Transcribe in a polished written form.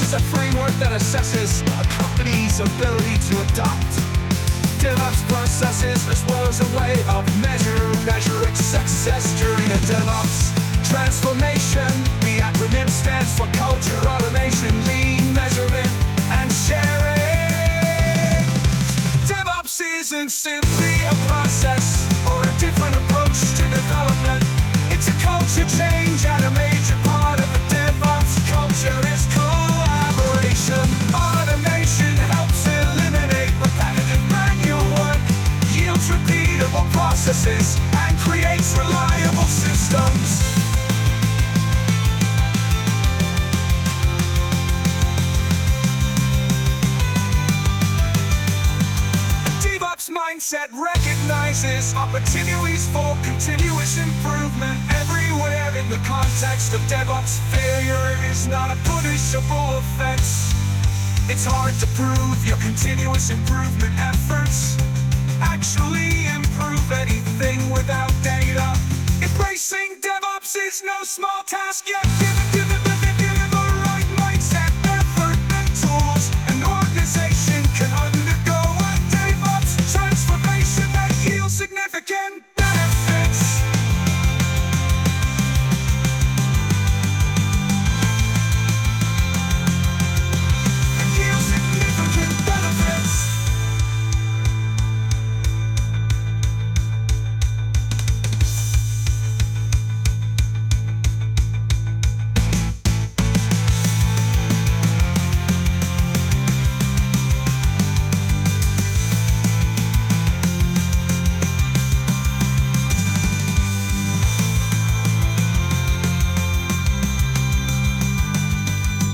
is a framework that assesses a company's ability to adopt DevOps processes, as well as a way of measuring success during a DevOps transformation. The acronym stands for Culture, Automation, Lean, Measurement, and Sharing. DevOps isn't simply a process or a different approach to development. It's a culture change, and a major part of a DevOps culture is collaboration. Automation helps eliminate repetitive manual work, yields repeatable processes, and creates reliable systems. DevOps mindset recognizes opportunities for continuous improvement everywhere. In the context of DevOps, failure is not a punishable offense. It's hard to prove your continuous improvement efforts actually improve anything without data. Embracing DevOps is no small task, yet given